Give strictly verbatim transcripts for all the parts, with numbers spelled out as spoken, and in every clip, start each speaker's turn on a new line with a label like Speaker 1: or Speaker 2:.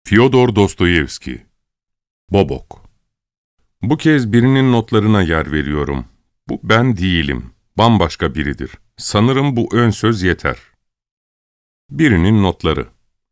Speaker 1: Fyodor Dostoyevski. Bobok. Bu kez birinin notlarına yer veriyorum. Bu ben değilim. Bambaşka biridir. Sanırım bu ön söz yeter. Birinin notları.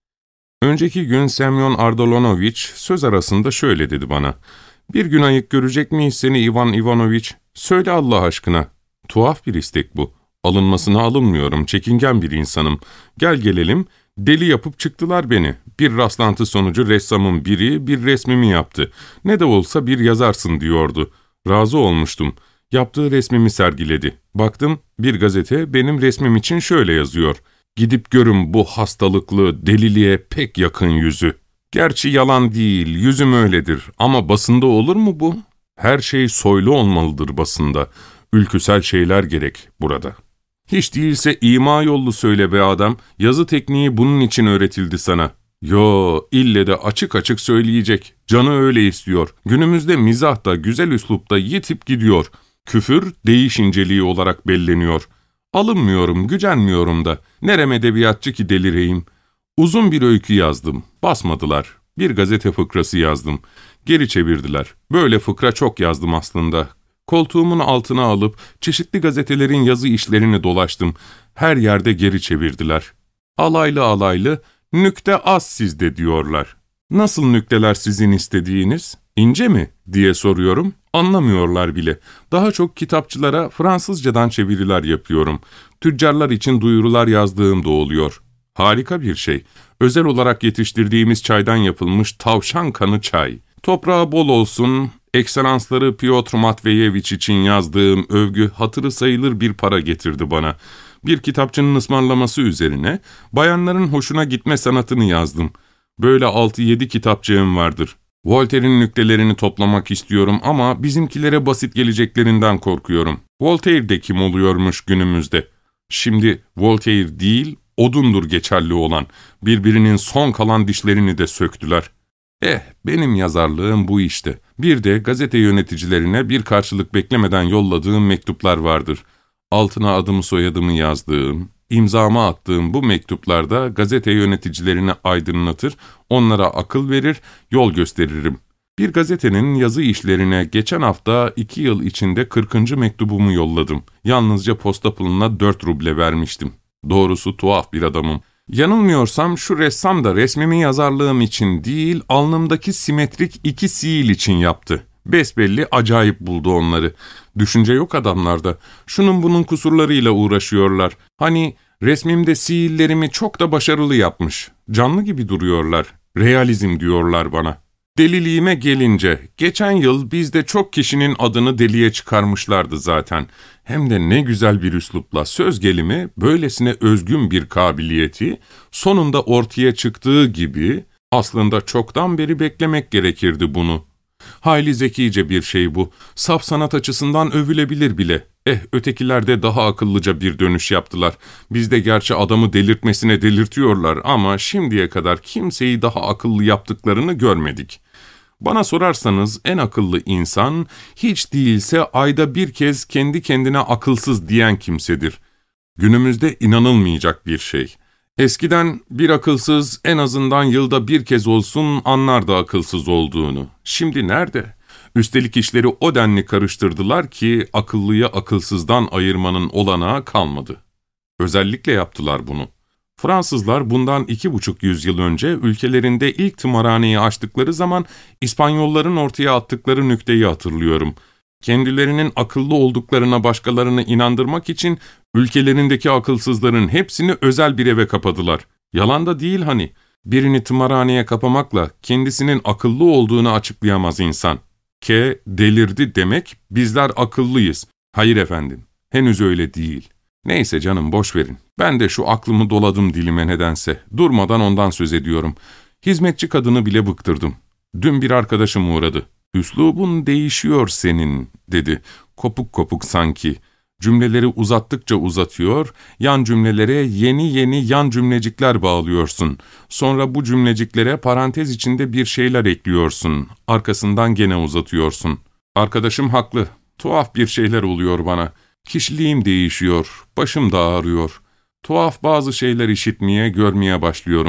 Speaker 1: Önceki gün Semyon Ardalonovich söz arasında şöyle dedi bana. Bir gün ayık görecek miyiz seni Ivan Ivanovich? Söyle Allah aşkına. Tuhaf bir istek bu. Alınmasına alınmıyorum, çekingen bir insanım. Gel gelelim, deli yapıp çıktılar beni. Bir rastlantı sonucu ressamın biri bir resmimi yaptı. Ne de olsa bir yazarsın diyordu. Razı olmuştum. Yaptığı resmimi sergiledi. Baktım, bir gazete benim resmim için şöyle yazıyor. Gidip görün bu hastalıklı, deliliğe pek yakın yüzü. Gerçi yalan değil, yüzüm öyledir. Ama basında olur mu bu? Her şey soylu olmalıdır basında. Ülküsel şeyler gerek burada. Hiç değilse ima yollu söyle be adam, yazı tekniği bunun için öğretildi sana. Yo, ille de açık açık söyleyecek. Canı öyle istiyor. Günümüzde mizah da güzel üslupta yitip gidiyor. Küfür, değiş inceliği olarak belleniyor. Alınmıyorum, gücenmiyorum da. Nerem edebiyatçı ki delireyim. Uzun bir öykü yazdım. Basmadılar. Bir gazete fıkrası yazdım. Geri çevirdiler. Böyle fıkra çok yazdım aslında. Koltuğumun altına alıp çeşitli gazetelerin yazı işlerini dolaştım. Her yerde geri çevirdiler. Alaylı alaylı, nükte az sizde diyorlar. Nasıl nükteler sizin istediğiniz? İnce mi diye soruyorum. Anlamıyorlar bile. Daha çok kitapçılara Fransızcadan çeviriler yapıyorum. Tüccarlar için duyurular yazdığım da oluyor. Harika bir şey. Özel olarak yetiştirdiğimiz çaydan yapılmış tavşan kanı çay. Toprağı bol olsun, ekselansları Piotr Matveyevich için yazdığım övgü hatırı sayılır bir para getirdi bana. Bir kitapçının ısmarlaması üzerine bayanların hoşuna gitme sanatını yazdım. Böyle altı yedi kitapçığım vardır. Voltaire'in nüktelerini toplamak istiyorum ama bizimkilere basit geleceklerinden korkuyorum. Voltaire de kim oluyormuş günümüzde? Şimdi Voltaire değil, odundur geçerli olan. Birbirinin son kalan dişlerini de söktüler. Eh, benim yazarlığım bu işte. Bir de gazete yöneticilerine bir karşılık beklemeden yolladığım mektuplar vardır. Altına adımı soyadımı yazdığım, imzamı attığım bu mektuplarda gazete yöneticilerini aydınlatır, onlara akıl verir, yol gösteririm. Bir gazetenin yazı işlerine geçen hafta iki yıl içinde kırkıncı mektubumu yolladım. Yalnızca posta puluna dört ruble vermiştim. Doğrusu tuhaf bir adamım. Yanılmıyorsam şu ressam da resmimi yazarlığım için değil, alnımdaki simetrik iki sihil için yaptı. Besbelli acayip buldu onları. Düşünce yok adamlarda. Şunun bunun kusurlarıyla uğraşıyorlar. Hani resmimde sihillerimi çok da başarılı yapmış. Canlı gibi duruyorlar. Realizm diyorlar bana. Deliliğime gelince, geçen yıl bizde çok kişinin adını deliye çıkarmışlardı zaten. Hem de ne güzel bir üslupla söz gelimi, böylesine özgün bir kabiliyeti, sonunda ortaya çıktığı gibi, aslında çoktan beri beklemek gerekirdi bunu. Hayli zekice bir şey bu, saf sanat açısından övülebilir bile. Eh, ötekiler de daha akıllıca bir dönüş yaptılar. Bizde gerçi adamı delirtmesine delirtiyorlar ama şimdiye kadar kimseyi daha akıllı yaptıklarını görmedik. Bana sorarsanız en akıllı insan, hiç değilse ayda bir kez kendi kendine akılsız diyen kimsedir. Günümüzde inanılmayacak bir şey. Eskiden bir akılsız en azından yılda bir kez olsun anlardı akılsız olduğunu. Şimdi nerede? Üstelik işleri o denli karıştırdılar ki akıllıyı akılsızdan ayırmanın olanağı kalmadı. Özellikle yaptılar bunu. Fransızlar bundan iki buçuk yüzyıl önce ülkelerinde ilk tımarhaneyi açtıkları zaman İspanyolların ortaya attıkları nükteyi hatırlıyorum. Kendilerinin akıllı olduklarına başkalarını inandırmak için ülkelerindeki akılsızların hepsini özel bir eve kapadılar. Yalan da değil hani. Birini tımarhaneye kapamakla kendisinin akıllı olduğunu açıklayamaz insan. K delirdi demek, bizler akıllıyız. Hayır efendim, henüz öyle değil. Neyse canım, boş verin. Ben de şu aklımı doladım dilime nedense. Durmadan ondan söz ediyorum. Hizmetçi kadını bile bıktırdım. Dün bir arkadaşım uğradı. "Üslubun değişiyor senin," dedi. Kopuk kopuk sanki. Cümleleri uzattıkça uzatıyor, yan cümlelere yeni yeni yan cümlecikler bağlıyorsun. Sonra bu cümleciklere parantez içinde bir şeyler ekliyorsun. Arkasından gene uzatıyorsun. Arkadaşım haklı. Tuhaf bir şeyler oluyor bana. Kişiliğim değişiyor, başım da ağrıyor. Tuhaf bazı şeyler işitmeye, görmeye başlıyorum.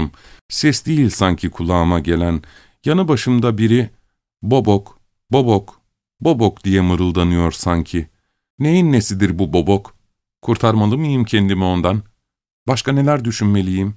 Speaker 1: Ses değil sanki kulağıma gelen, yanı başımda biri "Bobok, Bobok, Bobok" diye mırıldanıyor sanki. Neyin nesidir bu Bobok? Kurtarmalı mıyım kendimi ondan? Başka neler düşünmeliyim?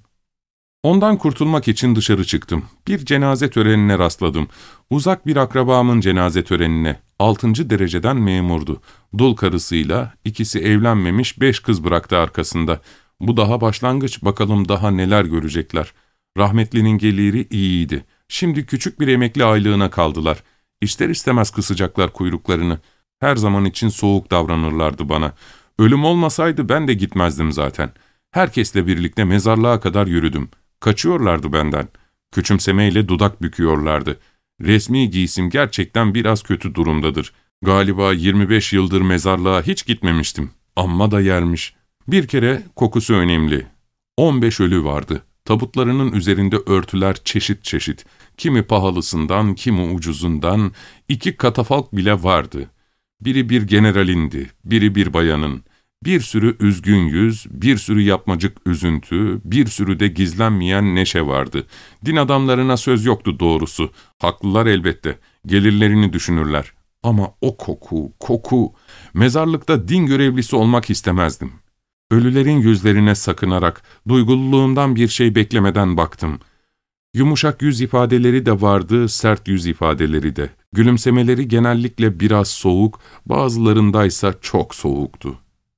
Speaker 1: Ondan kurtulmak için dışarı çıktım. Bir cenaze törenine rastladım. Uzak bir akrabamın cenaze törenine. Altıncı dereceden memurdu. Dul karısıyla, ikisi evlenmemiş, beş kız bıraktı arkasında. Bu daha başlangıç, bakalım daha neler görecekler. Rahmetlinin geliri iyiydi. Şimdi küçük bir emekli aylığına kaldılar. İster istemez kısacaklar kuyruklarını. Her zaman için soğuk davranırlardı bana. Ölüm olmasaydı ben de gitmezdim zaten. Herkesle birlikte mezarlığa kadar yürüdüm. Kaçıyorlardı benden. Küçümsemeyle dudak büküyorlardı. Resmi giysim gerçekten biraz kötü durumdadır. Galiba yirmi beş yıldır mezarlığa hiç gitmemiştim. Amma da yermiş. Bir kere kokusu önemli. on beş ölü vardı. Tabutlarının üzerinde örtüler çeşit çeşit. Kimi pahalısından, kimi ucuzundan, iki katafalk bile vardı. Biri bir generalindi, biri bir bayanın. Bir sürü üzgün yüz, bir sürü yapmacık üzüntü, bir sürü de gizlenmeyen neşe vardı. Din adamlarına söz yoktu doğrusu. Haklılar elbette. Gelirlerini düşünürler. Ama o koku, koku. Mezarlıkta din görevlisi olmak istemezdim. Ölülerin yüzlerine sakınarak, duygululuğundan bir şey beklemeden baktım. Yumuşak yüz ifadeleri de vardı, sert yüz ifadeleri de. Gülümsemeleri genellikle biraz soğuk, bazılarındaysa çok soğuktu.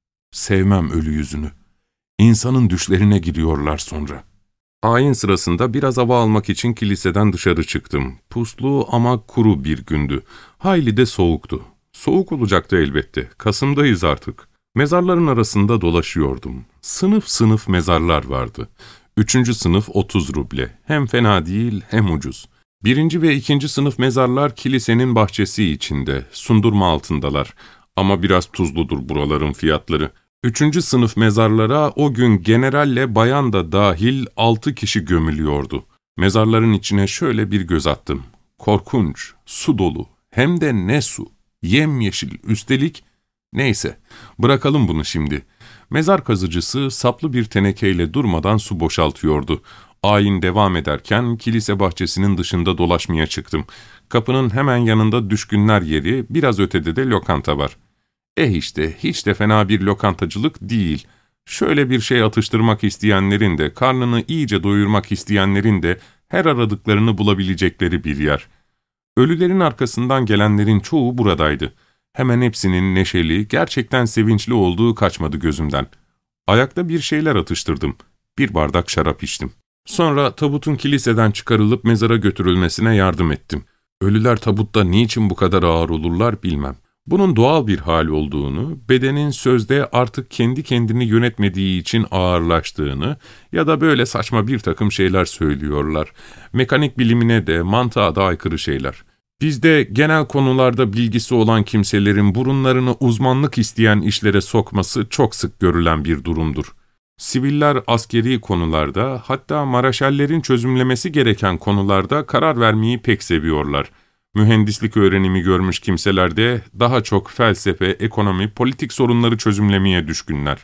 Speaker 1: Sevmem ölü yüzünü. İnsanın düşlerine giriyorlar sonra. Ayin sırasında biraz hava almak için kiliseden dışarı çıktım. Puslu ama kuru bir gündü. Hayli de soğuktu. Soğuk olacaktı elbette. Kasım'dayız artık. Mezarların arasında dolaşıyordum. Sınıf sınıf mezarlar vardı. Üçüncü sınıf otuz ruble. Hem fena değil hem ucuz. Birinci ve ikinci sınıf mezarlar kilisenin bahçesi içinde. Sundurma altındalar. Ama biraz tuzludur buraların fiyatları. Üçüncü sınıf mezarlara o gün generalle bayan da dahil altı kişi gömülüyordu. Mezarların içine şöyle bir göz attım. Korkunç, su dolu. Hem de ne su. Yemyeşil, üstelik... Neyse, bırakalım bunu şimdi. Mezar kazıcısı saplı bir tenekeyle durmadan su boşaltıyordu. Ayin devam ederken kilise bahçesinin dışında dolaşmaya çıktım. Kapının hemen yanında düşkünler yeri, biraz ötede de lokanta var. Eh işte, hiç de fena bir lokantacılık değil. Şöyle bir şey atıştırmak isteyenlerin de, karnını iyice doyurmak isteyenlerin de her aradıklarını bulabilecekleri bir yer. Ölülerin arkasından gelenlerin çoğu buradaydı. Hemen hepsinin neşeli, gerçekten sevinçli olduğu kaçmadı gözümden. Ayakta bir şeyler atıştırdım. Bir bardak şarap içtim. Sonra tabutun kiliseden çıkarılıp mezara götürülmesine yardım ettim. Ölüler tabutta niçin bu kadar ağır olurlar bilmem. Bunun doğal bir hal olduğunu, bedenin sözde artık kendi kendini yönetmediği için ağırlaştığını ya da böyle saçma bir takım şeyler söylüyorlar. Mekanik bilimine de, mantığa da aykırı şeyler. Bizde genel konularda bilgisi olan kimselerin burunlarını uzmanlık isteyen işlere sokması çok sık görülen bir durumdur. Siviller askeri konularda, hatta maraşallerin çözümlemesi gereken konularda karar vermeyi pek seviyorlar. Mühendislik öğrenimi görmüş kimseler de daha çok felsefe, ekonomi, politik sorunları çözümlemeye düşkünler.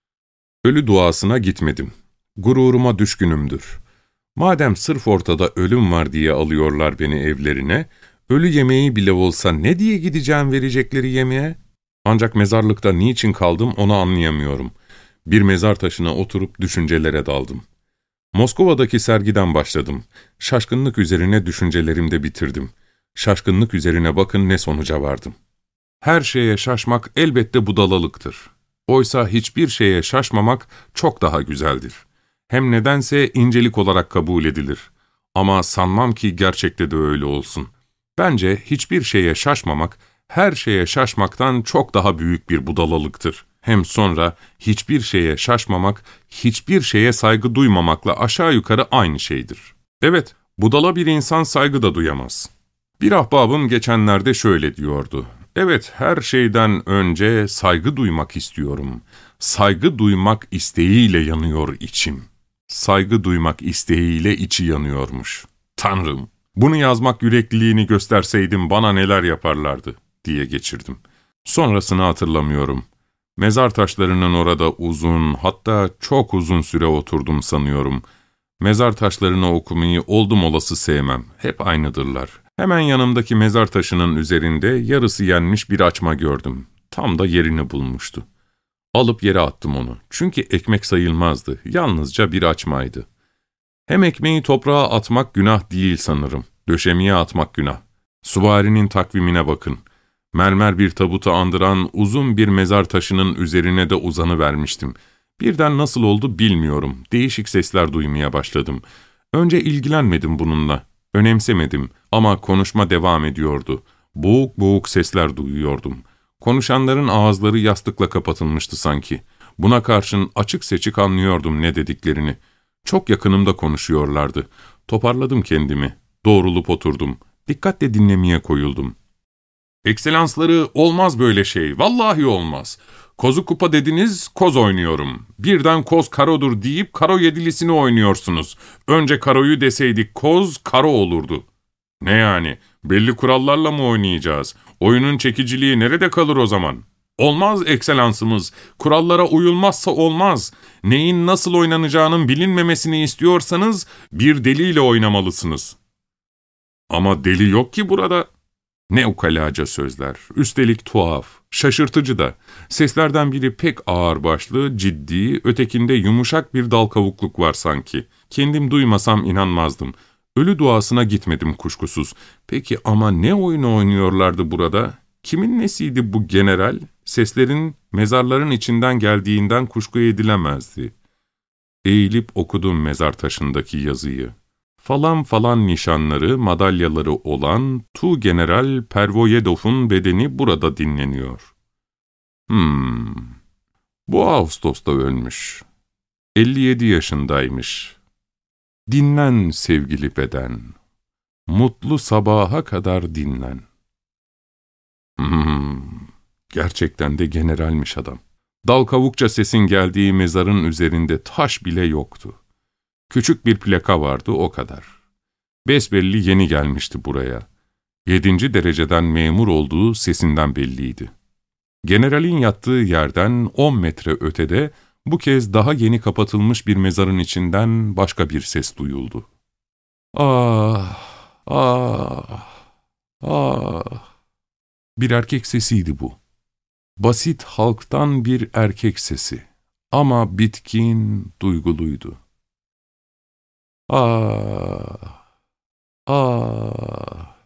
Speaker 1: Ölü duasına gitmedim. Gururuma düşkünümdür. Madem sırf ortada ölüm var diye alıyorlar beni evlerine, ölü yemeği bile olsa ne diye gideceğim verecekleri yemeğe? Ancak mezarlıkta niçin kaldım onu anlayamıyorum. Bir mezar taşına oturup düşüncelere daldım. Moskova'daki sergiden başladım. Şaşkınlık üzerine düşüncelerimde bitirdim. Şaşkınlık üzerine bakın ne sonuca vardım. Her şeye şaşmak elbette budalalıktır. Oysa hiçbir şeye şaşmamak çok daha güzeldir. Hem nedense incelik olarak kabul edilir. Ama sanmam ki gerçekte de öyle olsun. Bence hiçbir şeye şaşmamak, her şeye şaşmaktan çok daha büyük bir budalalıktır. Hem sonra hiçbir şeye şaşmamak, hiçbir şeye saygı duymamakla aşağı yukarı aynı şeydir. Evet, budala bir insan saygı da duyamaz. Bir ahbabım geçenlerde şöyle diyordu. Evet, her şeyden önce saygı duymak istiyorum. Saygı duymak isteğiyle yanıyor içim. Saygı duymak isteğiyle içi yanıyormuş. Tanrım, bunu yazmak yürekliliğini gösterseydim bana neler yaparlardı diye geçirdim. Sonrasını hatırlamıyorum. Mezar taşlarının orada uzun, hatta çok uzun süre oturdum sanıyorum. Mezar taşlarını okumayı oldum olası sevmem. Hep aynıdırlar. Hemen yanımdaki mezar taşının üzerinde yarısı yenmiş bir açma gördüm. Tam da yerini bulmuştu. Alıp yere attım onu. Çünkü ekmek sayılmazdı. Yalnızca bir açmaydı. Hem ekmeği toprağa atmak günah değil sanırım. Döşemeye atmak günah. Süvarinin takvimine bakın. Mermer bir tabutu andıran uzun bir mezar taşının üzerine de uzanıvermiştim. Birden nasıl oldu bilmiyorum. Değişik sesler duymaya başladım. Önce ilgilenmedim bununla. Önemsemedim ama konuşma devam ediyordu. Boğuk boğuk sesler duyuyordum. Konuşanların ağızları yastıkla kapatılmıştı sanki. Buna karşın açık seçik anlıyordum ne dediklerini. Çok yakınımda konuşuyorlardı. Toparladım kendimi. Doğrulup oturdum. Dikkatle dinlemeye koyuldum. Ekselansları, olmaz böyle şey. Vallahi olmaz. Kozu kupa dediniz, koz oynuyorum. Birden koz karodur deyip karo yedilisini oynuyorsunuz. Önce karoyu deseydik koz karo olurdu. Ne yani? Belli kurallarla mı oynayacağız? Oyunun çekiciliği nerede kalır o zaman? Olmaz ekselansımız. Kurallara uyulmazsa olmaz. Neyin nasıl oynanacağının bilinmemesini istiyorsanız bir deliyle oynamalısınız. Ama deli yok ki burada. Ne ukalaca sözler. Üstelik tuhaf, şaşırtıcı da. Seslerden biri pek ağırbaşlı, ciddi, ötekinde yumuşak bir dal kavukluk var sanki. Kendim duymasam inanmazdım. Ölü duasına gitmedim kuşkusuz. Peki ama ne oyunu oynuyorlardı burada? Kimin nesiydi bu general? Seslerin mezarların içinden geldiğinden kuşku edilemezdi. Eğilip okudum mezar taşındaki yazıyı. Falan falan nişanları, madalyaları olan Tu General Pervoyedov'un bedeni burada dinleniyor. Hmm, bu Ağustos'ta ölmüş. elli yedi yaşındaymış. Dinlen sevgili beden. Mutlu sabaha kadar dinlen. Hmm, gerçekten de generalmiş adam. Dal kavukça sesin geldiği mezarın üzerinde taş bile yoktu. Küçük bir plaka vardı, o kadar. Besbelli yeni gelmişti buraya. Yedinci dereceden memur olduğu sesinden belliydi. Generalin yattığı yerden on metre ötede bu kez daha yeni kapatılmış bir mezarın içinden başka bir ses duyuldu. Ah, ah, ah. Bir erkek sesiydi bu. Basit halktan bir erkek sesi. Ama bitkin, duyguluydu. Ah, ah,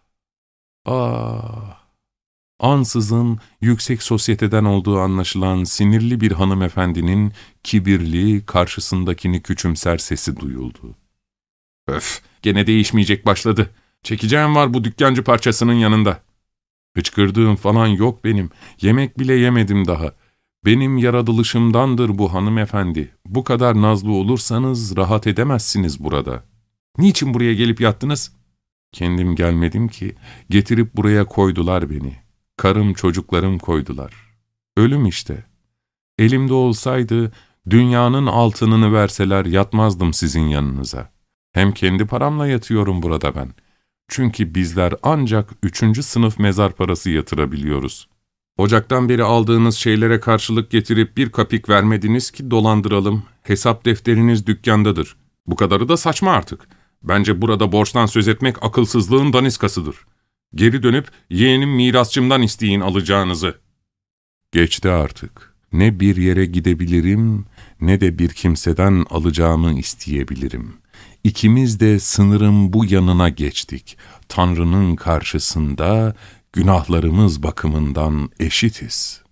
Speaker 1: ah. Ansızın yüksek sosyeteden olduğu anlaşılan sinirli bir hanımefendinin kibirli, karşısındakini küçümser sesi duyuldu. Öf, gene değişmeyecek başladı. Çekeceğim var bu dükkancı parçasının yanında. Hıçkırdığım falan yok benim. Yemek bile yemedim daha. Benim yaratılışımdandır bu hanımefendi. Bu kadar nazlı olursanız rahat edemezsiniz burada. Niçin buraya gelip yattınız? Kendim gelmedim ki. Getirip buraya koydular beni. Karım çocuklarım koydular. Ölüm işte. Elimde olsaydı dünyanın altınını verseler yatmazdım sizin yanınıza. Hem kendi paramla yatıyorum burada ben. Çünkü bizler ancak üçüncü sınıf mezar parası yatırabiliyoruz. Ocaktan beri aldığınız şeylere karşılık getirip bir kapik vermediniz ki dolandıralım. Hesap defteriniz dükkandadır. Bu kadarı da saçma artık. Bence burada borçtan söz etmek akılsızlığın daniskasıdır. Geri dönüp yeğenim mirasçımdan isteyin alacağınızı. Geçti artık. Ne bir yere gidebilirim ne de bir kimseden alacağımı isteyebilirim. İkimiz de sınırın bu yanına geçtik. Tanrı'nın karşısında günahlarımız bakımından eşitiz.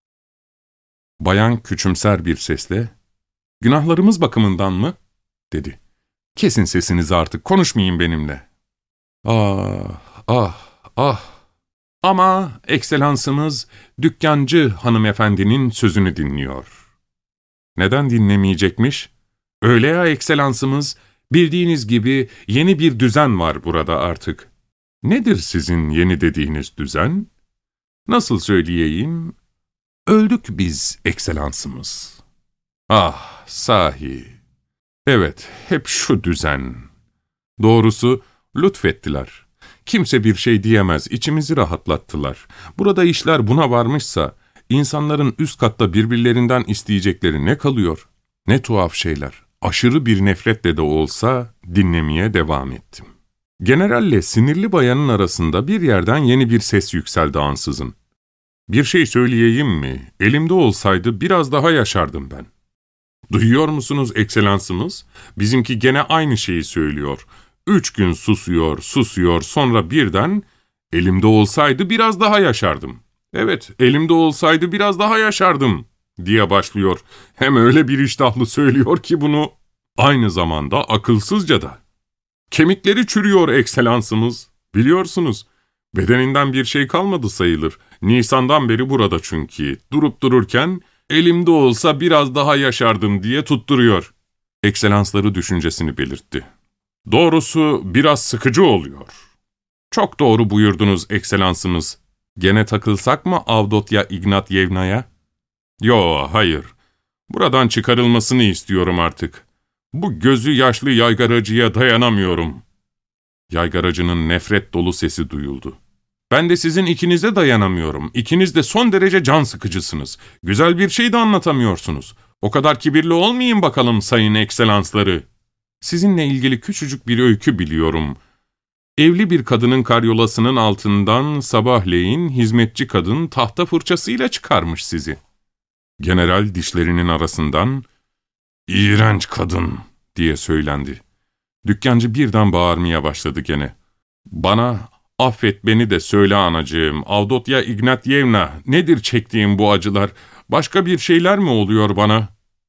Speaker 1: Bayan küçümser bir sesle, "Günahlarımız bakımından mı?" dedi. "Kesin sesinizi artık, konuşmayın benimle." Ah, ah, ah. Ama ekselansımız dükkancı hanımefendinin sözünü dinliyor. Neden dinlemeyecekmiş? Öyle ya ekselansımız, bildiğiniz gibi yeni bir düzen var burada artık. Nedir sizin yeni dediğiniz düzen? Nasıl söyleyeyim? Öldük biz ekselansımız. Ah, sahi. Evet, hep şu düzen. Doğrusu lütfettiler. Kimse bir şey diyemez, içimizi rahatlattılar. Burada işler buna varmışsa, insanların üst katta birbirlerinden isteyecekleri ne kalıyor? Ne tuhaf şeyler. Aşırı bir nefretle de olsa dinlemeye devam ettim. Generalle sinirli bayanın arasında bir yerden yeni bir ses yükseldi ansızın. Bir şey söyleyeyim mi? Elimde olsaydı biraz daha yaşardım ben. Duyuyor musunuz ekselansımız? Bizimki gene aynı şeyi söylüyor. Üç gün susuyor, susuyor, sonra birden elimde olsaydı biraz daha yaşardım. Evet, elimde olsaydı biraz daha yaşardım diye başlıyor. Hem öyle bir iştahlı söylüyor ki bunu. Aynı zamanda akılsızca da. Kemikleri çürüyor ekselansımız. Biliyorsunuz, bedeninden bir şey kalmadı sayılır. Nisan'dan beri burada çünkü. Durup dururken elimde olsa biraz daha yaşardım diye tutturuyor. Ekselansları düşüncesini belirtti. Doğrusu biraz sıkıcı oluyor. Çok doğru buyurdunuz ekselansımız. Gene takılsak mı Avdotya Ignatyevna'ya? Yo, hayır. Buradan çıkarılmasını istiyorum artık. Bu gözü yaşlı yaygaracıya dayanamıyorum. Yaygaracının nefret dolu sesi duyuldu. Ben de sizin ikinize dayanamıyorum. İkiniz de son derece can sıkıcısınız. Güzel bir şey de anlatamıyorsunuz. O kadar kibirli olmayın bakalım sayın ekselansları. Sizinle ilgili küçücük bir öykü biliyorum. Evli bir kadının karyolasının altından sabahleyin hizmetçi kadın tahta fırçasıyla çıkarmış sizi. General dişlerinin arasından, "İğrenç kadın!" diye söylendi. Dükkancı birden bağırmaya başladı gene. "Bana, affet beni de söyle anacığım, Avdotya Ignatyevna, nedir çektiğim bu acılar? Başka bir şeyler mi oluyor bana?"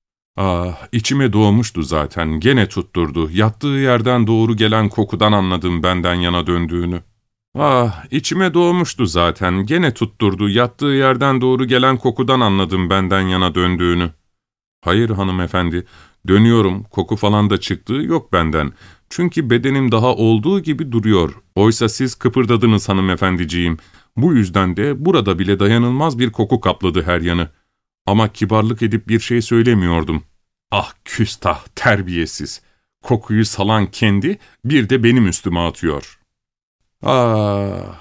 Speaker 1: Ah, içime doğmuştu zaten, gene tutturdu. Yattığı yerden doğru gelen kokudan anladım benden yana döndüğünü. Ah, içime doğmuştu zaten, gene tutturdu. Yattığı yerden doğru gelen kokudan anladım benden yana döndüğünü. Hayır hanımefendi, dönüyorum, koku falan da çıktığı yok benden. Çünkü bedenim daha olduğu gibi duruyor. Oysa siz kıpırdadınız hanımefendiciğim. Bu yüzden de burada bile dayanılmaz bir koku kapladı her yanı. Ama kibarlık edip bir şey söylemiyordum. Ah küstah, terbiyesiz. Kokuyu salan kendi, bir de benim üstüme atıyor. Ah,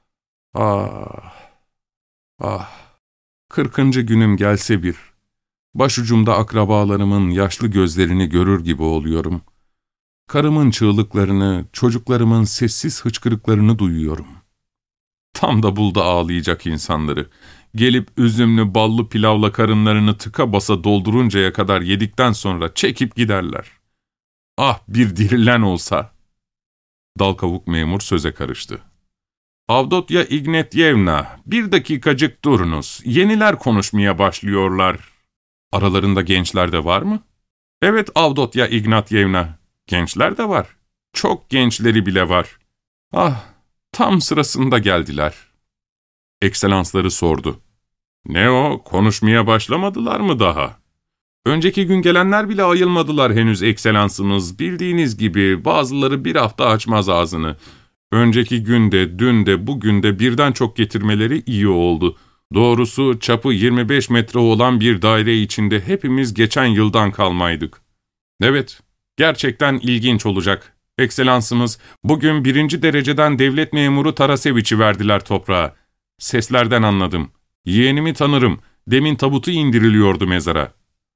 Speaker 1: ah, ah. Kırkıncı günüm gelse bir. Başucumda akrabalarımın yaşlı gözlerini görür gibi oluyorum. Karımın çığlıklarını, çocuklarımın sessiz hıçkırıklarını duyuyorum. Tam da buldu ağlayacak insanları. Gelip üzümlü ballı pilavla karınlarını tıka basa dolduruncaya kadar yedikten sonra çekip giderler. Ah bir dirilen olsa! Dal kavuk memur söze karıştı. Avdotya Ignatyevna, bir dakikacık durunuz. Yeniler konuşmaya başlıyorlar. Aralarında gençler de var mı? Evet Avdotya Ignatyevna, gençler de var. Çok gençleri bile var. Ah, tam sırasında geldiler. Ekselansları sordu. Ne o, konuşmaya başlamadılar mı daha? Önceki gün gelenler bile ayılmadılar henüz ekselansımız. Bildiğiniz gibi bazıları bir hafta açmaz ağzını. Önceki günde, dün de, bugün de birden çok getirmeleri iyi oldu. Doğrusu çapı yirmi beş metre olan bir daire içinde hepimiz geçen yıldan kalmaydık. Evet, gerçekten ilginç olacak. Ekselansımız, bugün birinci dereceden devlet memuru Taraseviç'i verdiler toprağa. Seslerden anladım. Yeğenimi tanırım. Demin tabutu indiriliyordu mezara.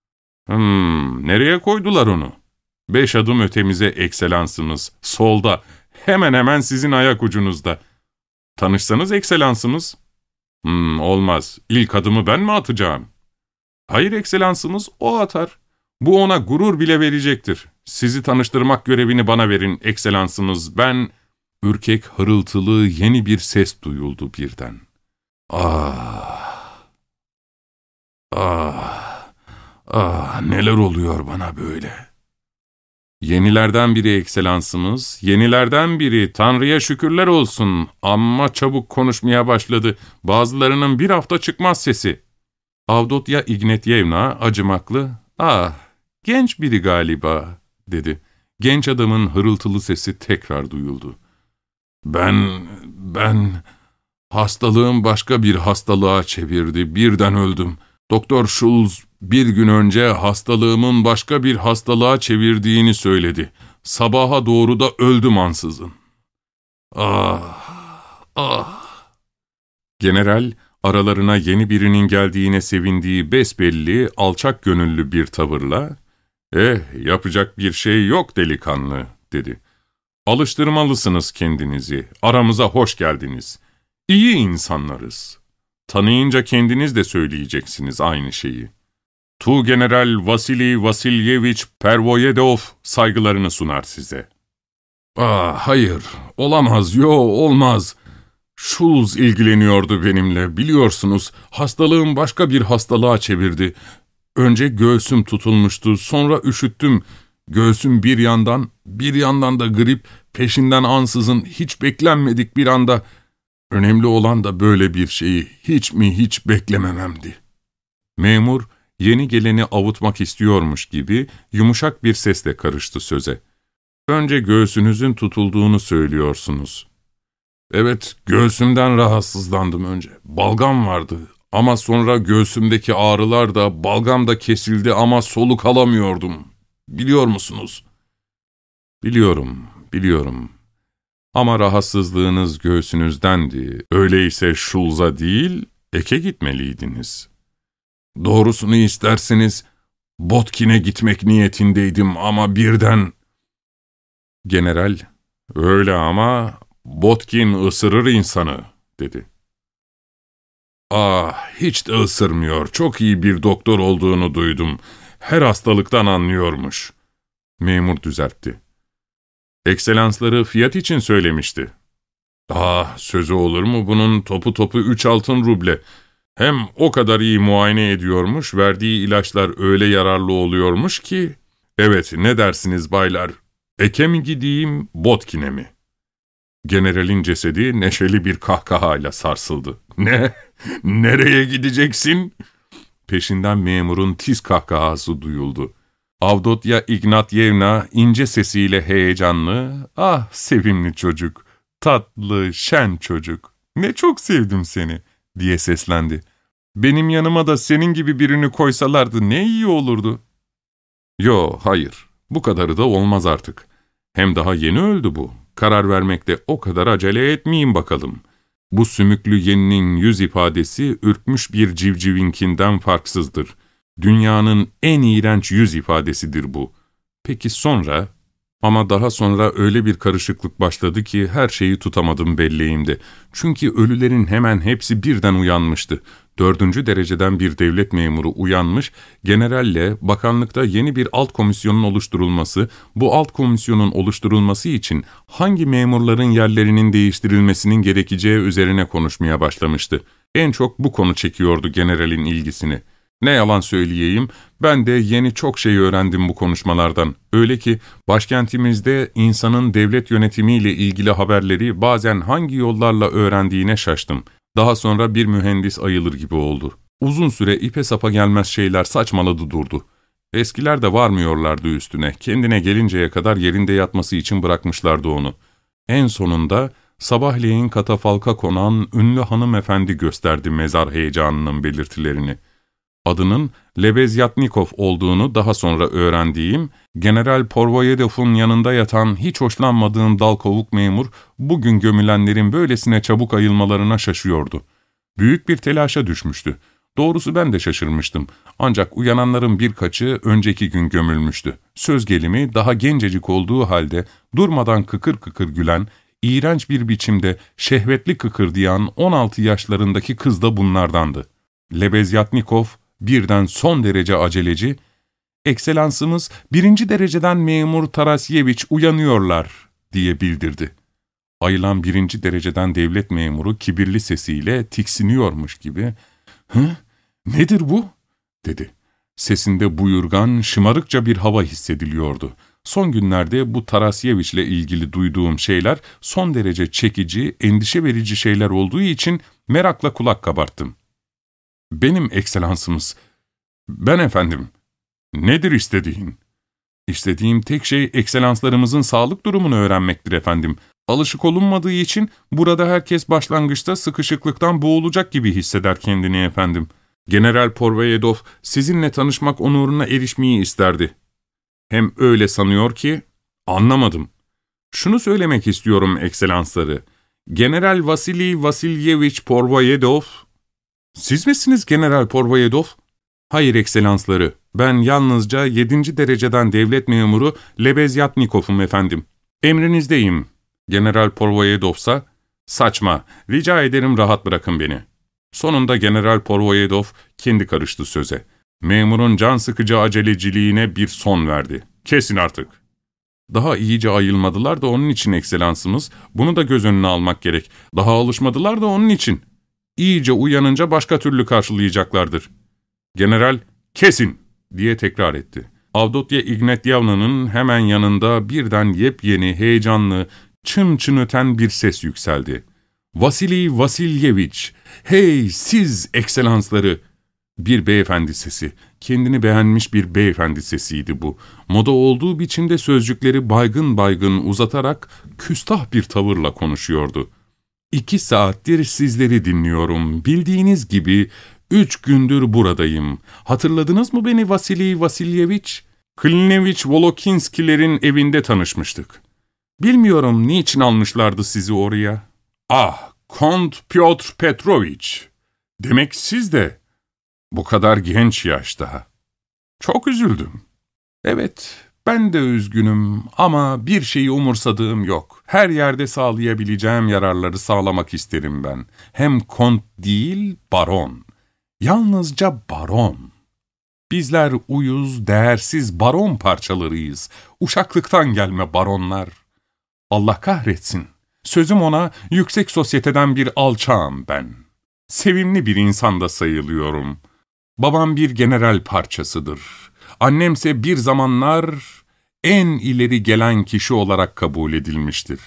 Speaker 1: Hmm, nereye koydular onu? Beş adım ötemize ekselansımız. Solda. Hemen hemen sizin ayak ucunuzda. Tanışsanız ekselansımız. Hmm, olmaz. İlk adımı ben mi atacağım? Hayır ekselansımız, o atar. Bu ona gurur bile verecektir. Sizi tanıştırmak görevini bana verin ekselansımız. Ben... Ürkek, hırıltılı yeni bir ses duyuldu birden. Ah, ah, ah, neler oluyor bana böyle? Yenilerden biri ekselansımız, yenilerden biri, Tanrı'ya şükürler olsun. Amma çabuk konuşmaya başladı. Bazılarının bir hafta çıkmaz sesi. Avdotya Ignatyevna acımaklı, ah, genç biri galiba, dedi. Genç adamın hırıltılı sesi tekrar duyuldu. Ben, ben... Hastalığım başka bir hastalığa çevirdi, birden öldüm. Doktor Schulz bir gün önce hastalığımın başka bir hastalığa çevirdiğini söyledi. Sabaha doğru da öldüm ansızın. Ah, ah. General, aralarına yeni birinin geldiğine sevindiği besbelli, alçak gönüllü bir tavırla, ''Eh, yapacak bir şey yok delikanlı.'' dedi. ''Alıştırmalısınız kendinizi, aramıza hoş geldiniz. İyi insanlarız. Tanıyınca kendiniz de söyleyeceksiniz aynı şeyi. Tuğgeneral Vasili Vasilyeviç Pervoyedov saygılarını sunar size.'' ''Ah, hayır, olamaz, yo, olmaz. Schulz ilgileniyordu benimle, biliyorsunuz, hastalığım başka bir hastalığa çevirdi. Önce göğsüm tutulmuştu, sonra üşüttüm. Göğsüm bir yandan, bir yandan da grip, peşinden ansızın, hiç beklenmedik bir anda. Önemli olan da böyle bir şeyi hiç mi hiç beklemememdi.'' Memur, yeni geleni avutmak istiyormuş gibi yumuşak bir sesle karıştı söze. ''Önce göğsünüzün tutulduğunu söylüyorsunuz.'' ''Evet, göğsümden rahatsızlandım önce. Balgam vardı ama sonra göğsümdeki ağrılar da, balgam da kesildi ama soluk alamıyordum. Biliyor musunuz?'' ''Biliyorum, biliyorum. Ama rahatsızlığınız göğsünüzdendi. Öyleyse Schulz'a değil, Ek'e gitmeliydiniz.'' ''Doğrusunu isterseniz, Botkin'e gitmek niyetindeydim ama birden...'' General, ''Öyle ama Botkin ısırır insanı.'' dedi. ''Ah, hiç de ısırmıyor. Çok iyi bir doktor olduğunu duydum. Her hastalıktan anlıyormuş.'' Memur düzeltti. ''Ekselansları fiyat için söylemişti.'' ''Ah, sözü olur mu bunun, topu topu üç altın ruble. Hem o kadar iyi muayene ediyormuş, verdiği ilaçlar öyle yararlı oluyormuş ki... Evet, ne dersiniz baylar, Ek'e mi gideyim, Botkin'e mi?'' Generalin cesedi neşeli bir kahkahayla sarsıldı. ''Ne? Nereye gideceksin?'' Peşinden memurun tiz kahkahası duyuldu. Avdotya Ignatyevna ince sesiyle heyecanlı, ''Ah sevimli çocuk, tatlı, şen çocuk, ne çok sevdim seni.'' diye seslendi. ''Benim yanıma da senin gibi birini koysalardı ne iyi olurdu.'' ''Yo, hayır, bu kadarı da olmaz artık. Hem daha yeni öldü bu. Karar vermekte o kadar acele etmeyin bakalım. Bu sümüklü yeninin yüz ifadesi ürkmüş bir civcivinkinden farksızdır. Dünyanın en iğrenç yüz ifadesidir bu. Peki sonra?'' Ama daha sonra öyle bir karışıklık başladı ki her şeyi tutamadım belleğimde. Çünkü ölülerin hemen hepsi birden uyanmıştı. Dördüncü dereceden bir devlet memuru uyanmış, generalle bakanlıkta yeni bir alt komisyonun oluşturulması, bu alt komisyonun oluşturulması için hangi memurların yerlerinin değiştirilmesinin gerekeceği üzerine konuşmaya başlamıştı. En çok bu konu çekiyordu generalin ilgisini. Ne yalan söyleyeyim, ben de yeni çok şey öğrendim bu konuşmalardan. Öyle ki başkentimizde insanın devlet yönetimiyle ilgili haberleri bazen hangi yollarla öğrendiğine şaştım. Daha sonra bir mühendis ayılır gibi oldu. Uzun süre ipe sapa gelmez şeyler saçmaladı durdu. Eskiler de varmıyorlardı üstüne, kendine gelinceye kadar yerinde yatması için bırakmışlardı onu. En sonunda sabahleyin katafalka konan ünlü hanımefendi gösterdi mezar heyecanının belirtilerini. Adının Lebezyatnikov olduğunu daha sonra öğrendiğim, General Porvoyedov'un yanında yatan hiç hoşlanmadığım dal kovuk memur, bugün gömülenlerin böylesine çabuk ayılmalarına şaşıyordu. Büyük bir telaşa düşmüştü. Doğrusu ben de şaşırmıştım. Ancak uyananların birkaçı önceki gün gömülmüştü. Söz gelimi daha gencecik olduğu halde durmadan kıkır kıkır gülen, iğrenç bir biçimde şehvetli kıkırdayan on altı yaşlarındaki kız da bunlardandı. Lebezyatnikov birden son derece aceleci, ''Ekselansımız birinci dereceden memur Tarasyeviç uyanıyorlar.'' diye bildirdi. Ayılan birinci dereceden devlet memuru kibirli sesiyle tiksiniyormuş gibi, ''Hı? Nedir bu?'' dedi. Sesinde buyurgan, şımarıkça bir hava hissediliyordu. Son günlerde bu Tarasyeviç'le ilgili duyduğum şeyler son derece çekici, endişe verici şeyler olduğu için merakla kulak kabarttım. ''Benim ekselansımız, ben efendim, nedir istediğin?'' ''İstediğim tek şey ekselanslarımızın sağlık durumunu öğrenmektir efendim. Alışık olunmadığı için burada herkes başlangıçta sıkışıklıktan boğulacak gibi hisseder kendini efendim. General Porvoyedov sizinle tanışmak onuruna erişmeyi isterdi. Hem öyle sanıyor ki, anlamadım. Şunu söylemek istiyorum ekselansları. General Vasili Vasilyeviç Porvoyedov, siz misiniz General Porvoyedov? Hayır ekselansları, Ben yalnızca yedinci dereceden devlet memuru Lebezyatnikov'um efendim. Emrinizdeyim. General Porvoyedov'sa, saçma, rica ederim rahat bırakın beni. Sonunda General Porvoyedov kendi karıştı söze. Memurun can sıkıcı aceleciliğine bir son verdi. Kesin artık. Daha iyice ayılmadılar da onun için ekselansımız, bunu da göz önüne almak gerek. Daha alışmadılar da onun için. İyice uyanınca başka türlü karşılayacaklardır. General, kesin diye tekrar etti. Avdotya Ignatyevna'nın hemen yanında birden yepyeni, heyecanlı, çın çın öten bir ses yükseldi. Vasili Vasilyeviç, hey siz ekselansları! Bir beyefendi sesi, kendini beğenmiş bir beyefendi sesiydi bu. Moda olduğu biçimde sözcükleri baygın baygın uzatarak küstah bir tavırla konuşuyordu. İki saattir sizleri dinliyorum. Bildiğiniz gibi üç gündür buradayım. Hatırladınız mı beni Vasili Vasilyeviç? Klinevich Volokinskilerin evinde tanışmıştık. Bilmiyorum niçin almışlardı sizi oraya. Ah, Kont Pyotr Petrovich. Demek siz de bu kadar genç yaşta. Çok üzüldüm. Evet, ben de üzgünüm ama bir şeyi umursadığım yok. Her yerde sağlayabileceğim yararları sağlamak isterim ben. Hem kont değil, baron. Yalnızca baron. Bizler uyuz, değersiz baron parçalarıyız. Uşaklıktan gelme baronlar. Allah kahretsin. Sözüm ona, yüksek sosyeteden bir alçağım ben. Sevimli bir insan da sayılıyorum. Babam bir general parçasıdır. Annemse bir zamanlar en ileri gelen kişi olarak kabul edilmiştir.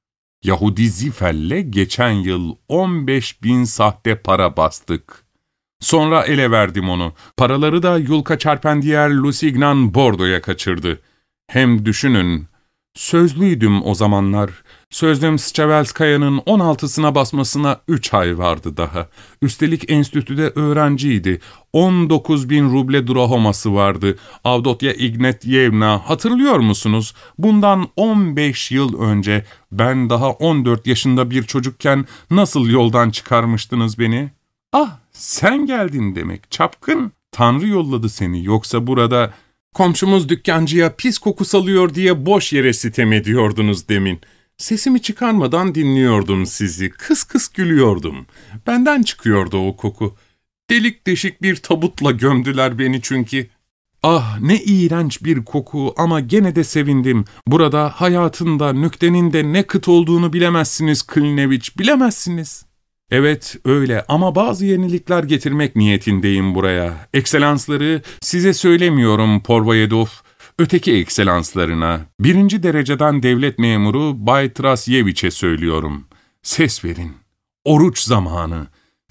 Speaker 1: Yahudi Zifel'le geçen yıl on beş bin sahte para bastık. Sonra ele verdim onu. Paraları da Yulka Çarpendiyer Lusignan Bordo'ya kaçırdı. Hem düşünün, sözlüydüm o zamanlar. Sözlüm Sçevelskaya'nın on altısına basmasına üç ay vardı daha. Üstelik enstitüde öğrenciydi. on dokuz bin ruble drahoması vardı. Avdotya Ignatyevna, hatırlıyor musunuz? Bundan on beş yıl önce ben daha on dört yaşında bir çocukken nasıl yoldan çıkarmıştınız beni? Ah, sen geldin demek, çapkın. Tanrı yolladı seni, yoksa burada komşumuz dükkancıya pis koku salıyor diye boş yere sitem ediyordunuz demin. Sesimi çıkarmadan dinliyordum sizi, kıs kıs gülüyordum. Benden çıkıyordu o koku. Delik deşik bir tabutla gömdüler beni çünkü. Ah, ne iğrenç bir koku ama gene de sevindim. Burada hayatında, nüktenin de ne kıt olduğunu bilemezsiniz Klinevich, bilemezsiniz. Evet, öyle ama bazı yenilikler getirmek niyetindeyim buraya. Ekselansları size söylemiyorum Porvoyedov, öteki ekselanslarına, birinci dereceden devlet memuru Bay Trasyeviç'e söylüyorum. Ses verin. Oruç zamanı.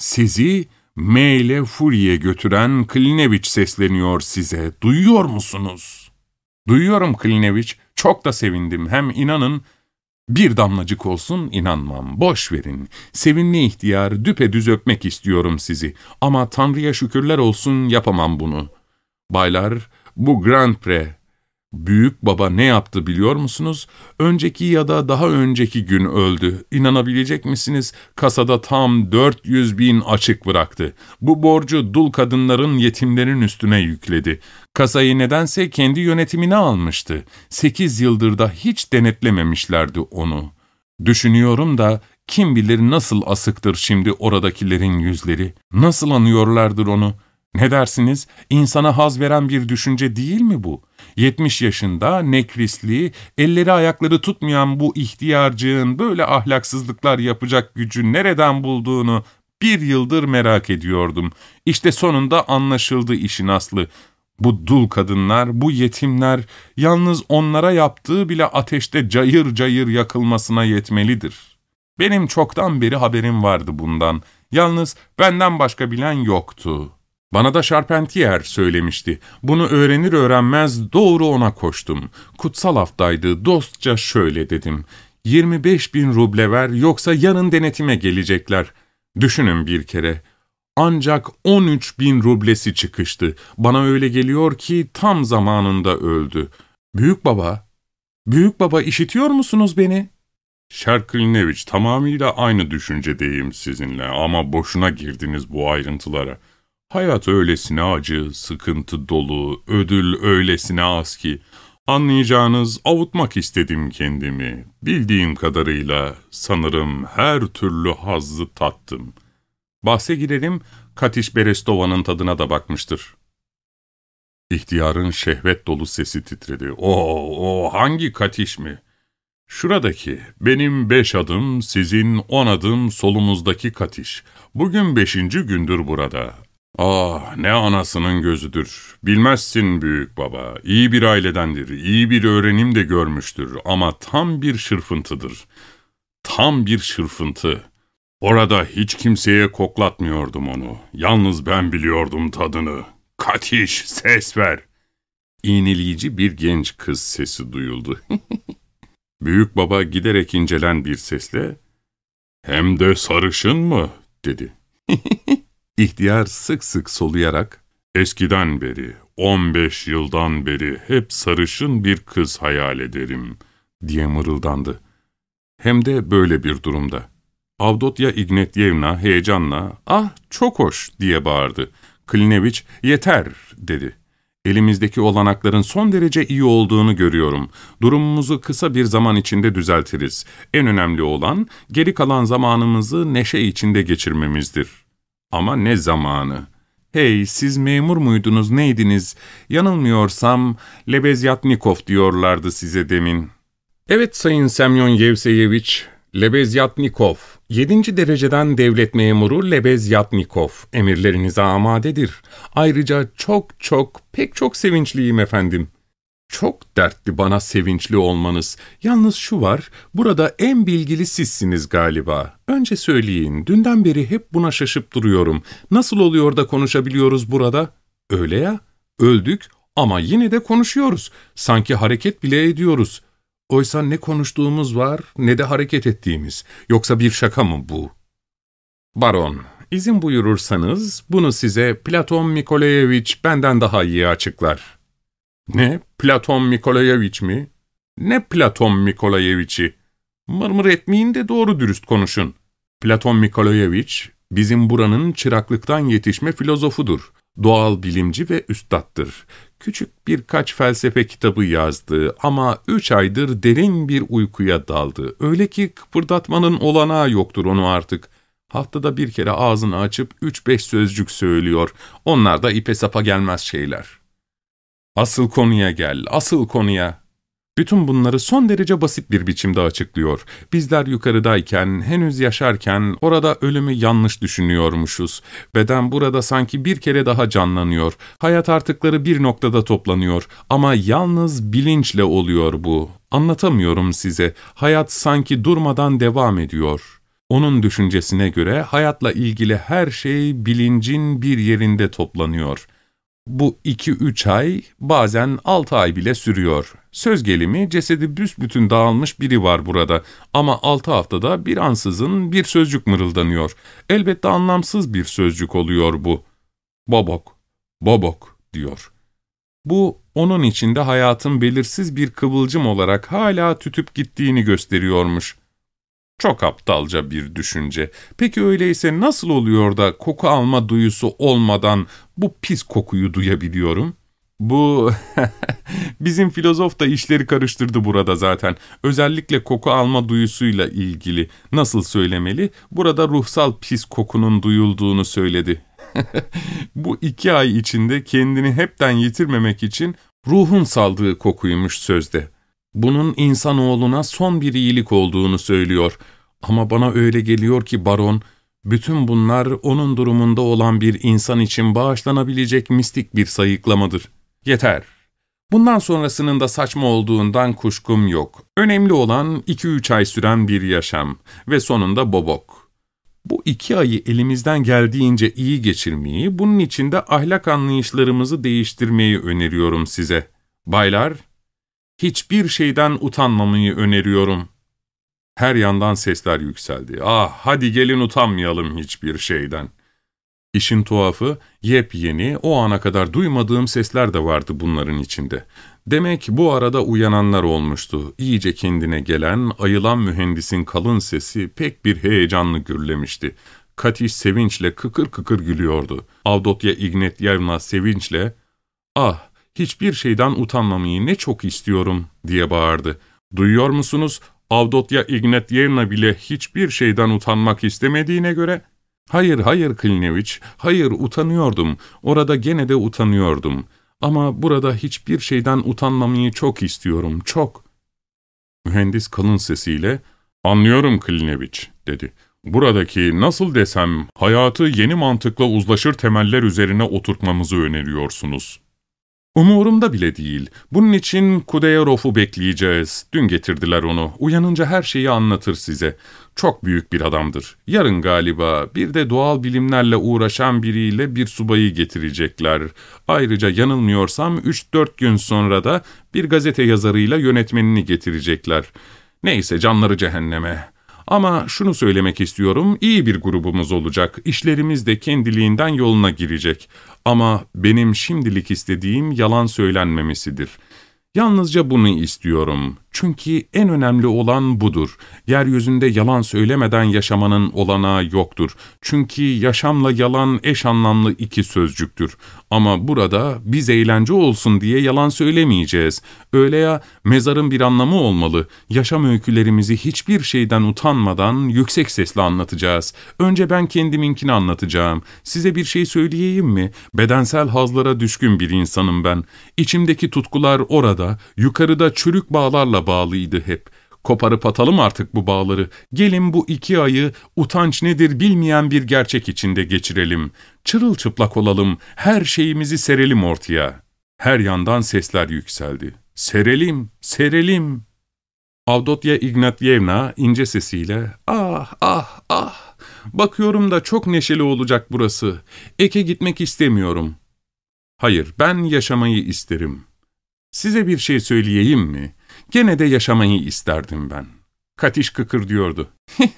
Speaker 1: Sizi meyle Furi'ye götüren Klinevich sesleniyor size. Duyuyor musunuz? Duyuyorum Klinevich. Çok da sevindim. Hem inanın, bir damlacık olsun inanmam. Boş verin. Sevimli ihtiyar, düpedüz öpmek istiyorum sizi. Ama Tanrı'ya şükürler olsun yapamam bunu. Baylar, bu Grand Prix, büyük baba ne yaptı biliyor musunuz? Önceki ya da daha önceki gün öldü. İnanabilecek misiniz? Kasada tam dört yüz bin açık bıraktı. Bu borcu dul kadınların, yetimlerin üstüne yükledi. Kasayı nedense kendi yönetimine almıştı. Sekiz yıldır da hiç denetlememişlerdi onu. Düşünüyorum da kim bilir nasıl asıktır şimdi oradakilerin yüzleri. Nasıl anıyorlardır onu? Ne dersiniz? İnsana haz veren bir düşünce değil mi bu? Yetmiş yaşında, nekrisli, elleri ayakları tutmayan bu ihtiyarcığın böyle ahlaksızlıklar yapacak gücü nereden bulduğunu bir yıldır merak ediyordum. İşte sonunda anlaşıldı işin aslı. Bu dul kadınlar, bu yetimler, yalnız onlara yaptığı bile ateşte cayır cayır yakılmasına yetmelidir. Benim çoktan beri haberim vardı bundan. Yalnız benden başka bilen yoktu. Bana da Charpentier söylemişti. Bunu öğrenir öğrenmez doğru ona koştum. Kutsal haftaydı, dostça şöyle dedim. yirmi beş bin ruble ver, yoksa yarın denetime gelecekler. Düşünün bir kere. Ancak on üç bin rublesi çıkıştı. Bana öyle geliyor ki tam zamanında öldü. Büyük baba, büyük baba işitiyor musunuz beni? Şerklinevich, tamamıyla aynı düşüncedeyim sizinle ama boşuna girdiniz bu ayrıntılara. Hayat öylesine acı, sıkıntı dolu, ödül öylesine az ki, anlayacağınız avutmak istedim kendimi. Bildiğim kadarıyla sanırım her türlü hazzı tattım. Bahse girelim, Katiş Berestova'nın tadına da bakmıştır. İhtiyarın şehvet dolu sesi titredi. Oo, o hangi Katiş mi? Şuradaki, benim beş adım, sizin on adım solumuzdaki Katiş. Bugün beşinci gündür burada. Ah, ne anasının gözüdür. Bilmezsin büyük baba. İyi bir ailedendir, iyi bir öğrenim de görmüştür ama tam bir şırfıntıdır. Tam bir şırfıntı. Orada hiç kimseye koklatmıyordum onu. Yalnız ben biliyordum tadını. Katiş, ses ver. İğneleyici bir genç kız sesi duyuldu. Büyük baba giderek incelen bir sesle, "Hem de sarışın mı?" dedi. İhtiyar sık sık soluyarak, "Eskiden beri, on beş yıldan beri hep sarışın bir kız hayal ederim," diye mırıldandı. Hem de böyle bir durumda. Avdotya Ignatyevna heyecanla, "Ah, çok hoş," diye bağırdı. Klineviç, "Yeter," dedi. "Elimizdeki olanakların son derece iyi olduğunu görüyorum. Durumumuzu kısa bir zaman içinde düzeltiriz. En önemli olan, geri kalan zamanımızı neşe içinde geçirmemizdir." Ama ne zamanı? "Hey, siz memur muydunuz, neydiniz? Yanılmıyorsam, Lebezyatnikov diyorlardı size demin." "Evet Sayın Semyon Yevseyeviç, Lebezyatnikov. Yedinci dereceden devlet memuru Lebezyatnikov. Emirlerinize amadedir. Ayrıca çok çok, pek çok sevinçliyim efendim." "Çok dertli bana sevinçli olmanız. Yalnız şu var, burada en bilgili sizsiniz galiba. Önce söyleyin, dünden beri hep buna şaşıp duruyorum. Nasıl oluyor da konuşabiliyoruz burada?" "Öyle ya, öldük ama yine de konuşuyoruz. Sanki hareket bile ediyoruz. Oysa ne konuştuğumuz var, ne de hareket ettiğimiz. Yoksa bir şaka mı bu?" "Baron, izin buyurursanız, bunu size Platon Mikolayevich benden daha iyi açıklar." "Ne? Platon Mikolayevich mi? Ne Platon Mikolayevich'i? Mırmır etmeyin de doğru dürüst konuşun. Platon Mikolayevich, bizim buranın çıraklıktan yetişme filozofudur. Doğal bilimci ve üstattır. Küçük birkaç felsefe kitabı yazdı ama üç aydır derin bir uykuya daldı. Öyle ki kıpırdatmanın olanağı yoktur onu artık. Haftada bir kere ağzını açıp üç beş sözcük söylüyor. Onlar da ipe sapa gelmez şeyler." "Asıl konuya gel, asıl konuya." Bütün bunları son derece basit bir biçimde açıklıyor. Bizler yukarıdayken, henüz yaşarken orada ölümü yanlış düşünüyormuşuz. Beden burada sanki bir kere daha canlanıyor. Hayat artıkları bir noktada toplanıyor. Ama yalnız bilinçle oluyor bu. Anlatamıyorum size. Hayat sanki durmadan devam ediyor. Onun düşüncesine göre hayatla ilgili her şey bilincin bir yerinde toplanıyor. Bu iki üç ay, bazen altı ay bile sürüyor. Söz gelimi cesedi büsbütün dağılmış biri var burada. Ama altı haftada bir ansızın bir sözcük mırıldanıyor. Elbette anlamsız bir sözcük oluyor bu. "Bobok, bobok," diyor. Bu, onun içinde hayatın belirsiz bir kıvılcım olarak hala tütüp gittiğini gösteriyormuş. Çok aptalca bir düşünce. Peki öyleyse nasıl oluyor da koku alma duyusu olmadan bu pis kokuyu duyabiliyorum? Bu bizim filozof da işleri karıştırdı burada zaten. Özellikle koku alma duyusuyla ilgili. Nasıl söylemeli? Burada ruhsal pis kokunun duyulduğunu söyledi. Bu iki ay içinde kendini hepten yitirmemek için ruhun saldığı kokuymuş sözde. Bunun insanoğluna son bir iyilik olduğunu söylüyor. Ama bana öyle geliyor ki baron, bütün bunlar onun durumunda olan bir insan için bağışlanabilecek mistik bir sayıklamadır. Yeter. Bundan sonrasının da saçma olduğundan kuşkum yok. Önemli olan iki üç ay süren bir yaşam ve sonunda bobok. Bu iki ayı elimizden geldiğince iyi geçirmeyi, bunun için de ahlak anlayışlarımızı değiştirmeyi öneriyorum size. Baylar, hiçbir şeyden utanmamayı öneriyorum. Her yandan sesler yükseldi. Ah, hadi gelin utanmayalım hiçbir şeyden. İşin tuhafı, yepyeni, o ana kadar duymadığım sesler de vardı bunların içinde. Demek bu arada uyananlar olmuştu. İyice kendine gelen, ayılan mühendisin kalın sesi pek bir heyecanlı gürlemişti. Katiş sevinçle kıkır kıkır gülüyordu. Avdotya Ignatyevna sevinçle, ''Ah, hiçbir şeyden utanmamayı ne çok istiyorum.'' diye bağırdı. ''Duyuyor musunuz? Avdotya Ignatyevna bile hiçbir şeyden utanmak istemediğine göre...'' ''Hayır, hayır Klineviç, hayır utanıyordum. Orada gene de utanıyordum. Ama burada hiçbir şeyden utanmamayı çok istiyorum, çok.'' Mühendis kalın sesiyle, ''Anlıyorum Klineviç.'' dedi. ''Buradaki, nasıl desem, hayatı yeni mantıkla uzlaşır temeller üzerine oturtmamızı öneriyorsunuz.'' ''Umurumda bile değil. Bunun için Kudeyarov'u bekleyeceğiz. Dün getirdiler onu. Uyanınca her şeyi anlatır size. Çok büyük bir adamdır. Yarın galiba bir de doğal bilimlerle uğraşan biriyle bir subayı getirecekler. Ayrıca yanılmıyorsam üç dört gün sonra da bir gazete yazarıyla yönetmenini getirecekler. Neyse, canları cehenneme. Ama şunu söylemek istiyorum, iyi bir grubumuz olacak. İşlerimiz de kendiliğinden yoluna girecek. Ama benim şimdilik istediğim yalan söylenmemesidir. Yalnızca bunu istiyorum. Çünkü en önemli olan budur. Yeryüzünde yalan söylemeden yaşamanın olanağı yoktur. Çünkü yaşamla yalan eş anlamlı iki sözcüktür. Ama burada biz eğlence olsun diye yalan söylemeyeceğiz. Öyle ya, mezarın bir anlamı olmalı. Yaşam öykülerimizi hiçbir şeyden utanmadan yüksek sesle anlatacağız. Önce ben kendiminkini anlatacağım. Size bir şey söyleyeyim mi? Bedensel hazlara düşkün bir insanım ben. İçimdeki tutkular orada, yukarıda çürük bağlarla bağlıydı hep. Koparıp atalım artık bu bağları. Gelin bu iki ayı utanç nedir bilmeyen bir gerçek içinde geçirelim. Çırılçıplak olalım, her şeyimizi serelim ortaya. Her yandan sesler yükseldi. Serelim, serelim. Avdotya Ignatyevna ince sesiyle, ''Ah, ah, ah, bakıyorum da çok neşeli olacak burası. Eke gitmek istemiyorum.'' ''Hayır, ben yaşamayı isterim. Size bir şey söyleyeyim mi? Gene de yaşamayı isterdim ben.'' Katiş kıkırdıyordu.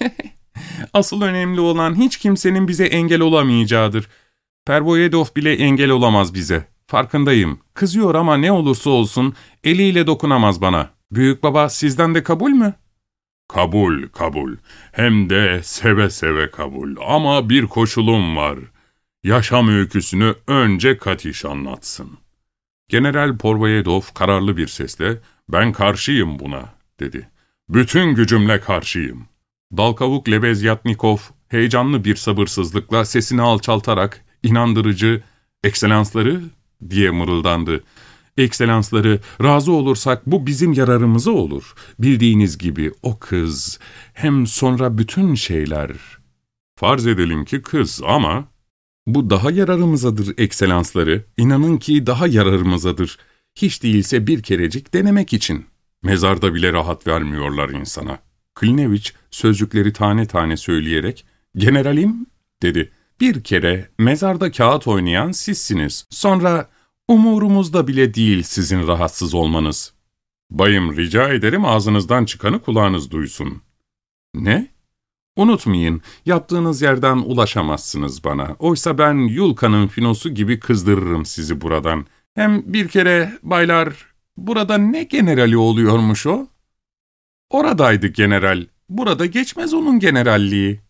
Speaker 1: ''Asıl önemli olan hiç kimsenin bize engel olamayacağıdır. Pervoyedov bile engel olamaz bize. Farkındayım. Kızıyor ama ne olursa olsun eliyle dokunamaz bana. Büyük baba sizden de kabul mü?'' ''Kabul, kabul. Hem de seve seve kabul. Ama bir koşulum var. Yaşam öyküsünü önce Katiş anlatsın.'' General Pervoyedov kararlı bir sesle, ''Ben karşıyım buna.'' dedi. ''Bütün gücümle karşıyım.'' Dalkavuk Lebezyatnikov heyecanlı bir sabırsızlıkla sesini alçaltarak inandırıcı, ''Ekselansları'' diye mırıldandı. ''Ekselansları, razı olursak bu bizim yararımıza olur. Bildiğiniz gibi o kız, hem sonra bütün şeyler.'' ''Farz edelim ki kız ama...'' ''Bu daha yararımızadır ekselansları. İnanın ki daha yararımızadır. Hiç değilse bir kerecik denemek için. Mezarda bile rahat vermiyorlar insana.'' Klineviç sözcükleri tane tane söyleyerek, ''Generalim'' dedi. ''Bir kere mezarda kağıt oynayan sizsiniz. Sonra umurumuzda bile değil sizin rahatsız olmanız.'' ''Bayım, rica ederim ağzınızdan çıkanı kulağınız duysun.'' ''Ne?'' ''Unutmayın, yattığınız yerden ulaşamazsınız bana. Oysa ben Yulka'nın finosu gibi kızdırırım sizi buradan. Hem bir kere baylar, burada ne generali oluyormuş o?'' ''Oradaydı general. Burada geçmez onun generalliği.''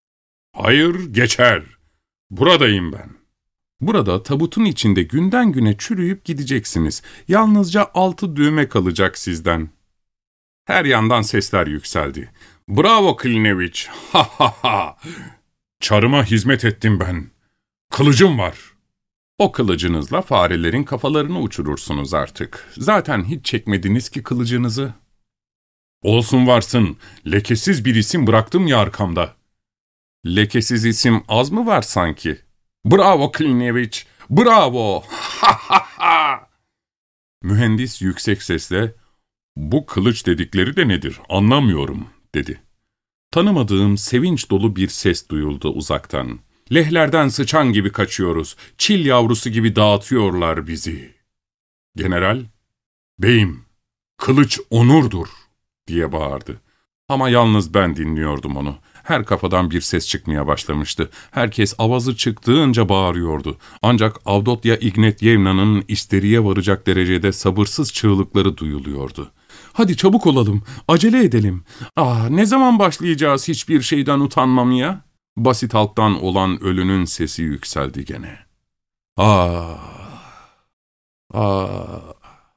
Speaker 1: ''Hayır, geçer. Buradayım ben.'' ''Burada tabutun içinde günden güne çürüyüp gideceksiniz. Yalnızca altı düğme kalacak sizden.'' Her yandan sesler yükseldi. ''Bravo Klineviç! Ha ha ha! Çarıma hizmet ettim ben. Kılıcım var.'' ''O kılıcınızla farelerin kafalarını uçurursunuz artık. Zaten hiç çekmediniz ki kılıcınızı.'' ''Olsun varsın, lekesiz bir isim bıraktım ya arkamda.'' ''Lekesiz isim az mı var sanki?'' ''Bravo Klineviç, bravo! Ha ha ha!'' Mühendis yüksek sesle, ''Bu kılıç dedikleri de nedir, anlamıyorum.'' dedi. Tanımadığım sevinç dolu bir ses duyuldu uzaktan. ''Lehlerden sıçan gibi kaçıyoruz, çil yavrusu gibi dağıtıyorlar bizi.'' General, ''Beyim, kılıç onurdur.'' diye bağırdı. Ama yalnız ben dinliyordum onu. Her kafadan bir ses çıkmaya başlamıştı. Herkes avazı çıktığınca bağırıyordu. Ancak Avdotya Ignatyevna'nın isteriye varacak derecede sabırsız çığlıkları duyuluyordu. ''Hadi çabuk olalım, acele edelim. Ah, ne zaman başlayacağız hiçbir şeyden utanmamaya?'' Basit halktan olan ölünün sesi yükseldi gene. Ah, ah,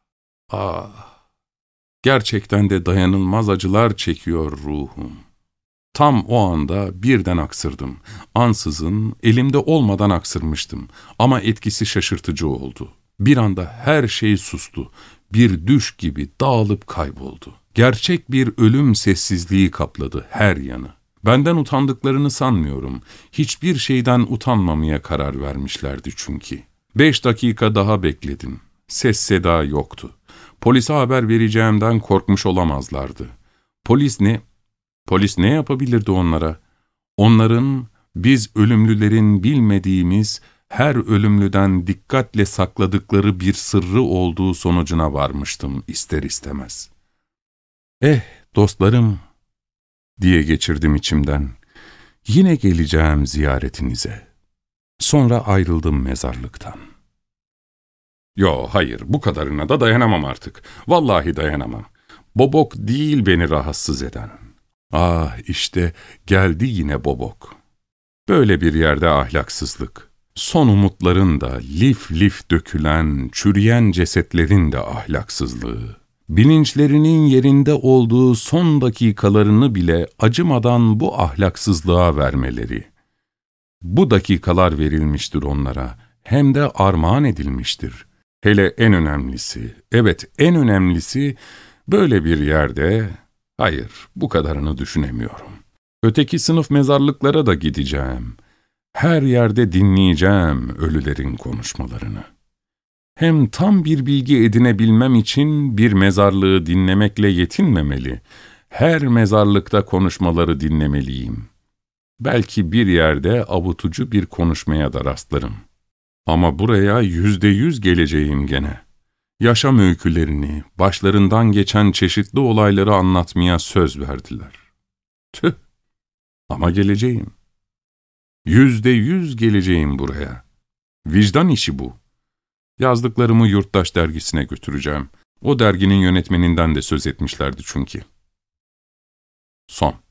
Speaker 1: ah. Gerçekten de dayanılmaz acılar çekiyor ruhum. Tam o anda birden aksırdım. Ansızın, elimde olmadan aksırmıştım. Ama etkisi şaşırtıcı oldu. Bir anda her şey sustu. Bir düş gibi dağılıp kayboldu. Gerçek bir ölüm sessizliği kapladı her yanı. Benden utandıklarını sanmıyorum. Hiçbir şeyden utanmamaya karar vermişlerdi çünkü. Beş dakika daha bekledim. Ses seda yoktu. Polise haber vereceğimden korkmuş olamazlardı. Polis ne? Polis ne yapabilirdi onlara? Onların, biz ölümlülerin bilmediğimiz, her ölümlüden dikkatle sakladıkları bir sırrı olduğu sonucuna varmıştım ister istemez. Eh, dostlarım, diye geçirdim içimden. Yine geleceğim ziyaretinize. Sonra ayrıldım mezarlıktan. Yo, hayır, bu kadarına da dayanamam artık. Vallahi dayanamam. Bobok değil beni rahatsız eden. Ah, işte geldi yine Bobok. Böyle bir yerde ahlaksızlık. Son umutların da lif lif dökülen, çürüyen cesetlerin de ahlaksızlığı. Bilinçlerinin yerinde olduğu son dakikalarını bile acımadan bu ahlaksızlığa vermeleri. Bu dakikalar verilmiştir onlara, hem de armağan edilmiştir. Hele en önemlisi, evet en önemlisi, böyle bir yerde, hayır bu kadarını düşünemiyorum. Öteki sınıf mezarlıklara da gideceğim. Her yerde dinleyeceğim ölülerin konuşmalarını. Hem tam bir bilgi edinebilmem için bir mezarlığı dinlemekle yetinmemeli. Her mezarlıkta konuşmaları dinlemeliyim. Belki bir yerde avutucu bir konuşmaya da rastlarım. Ama buraya yüzde yüz geleceğim gene. Yaşam öykülerini, başlarından geçen çeşitli olayları anlatmaya söz verdiler. Tüh! Ama geleceğim. Yüzde yüz geleceğim buraya. Vicdan işi bu. Yazdıklarımı Yurttaş dergisine götüreceğim. O derginin yönetmeninden de söz etmişlerdi çünkü. Son.